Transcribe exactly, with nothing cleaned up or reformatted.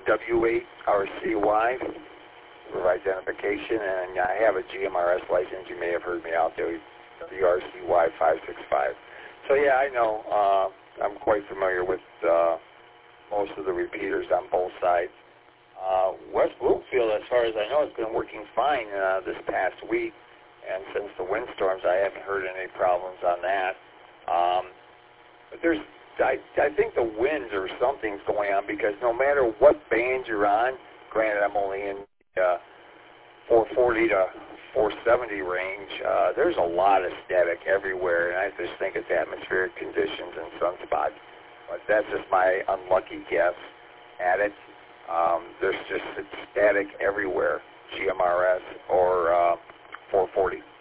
W eight R C Y for identification, and I have a G M R S license. You may have heard me out there, W R C Y five six five. So yeah, I know. Uh, I'm quite familiar with uh, most of the repeaters on both sides. Uh, West Bloomfield, as far as I know, has been working fine uh, this past week, and since the windstorms, I haven't heard any problems on that. Um, but there's, I, I think the winds or something's going on, because no matter what band you're on, granted I'm only in uh, four forty to four seventy range, uh, there's a lot of static everywhere, and I just think it's atmospheric conditions and sunspots. But that's just my unlucky guess at it. Um, there's just static everywhere, G M R S or uh, four forty.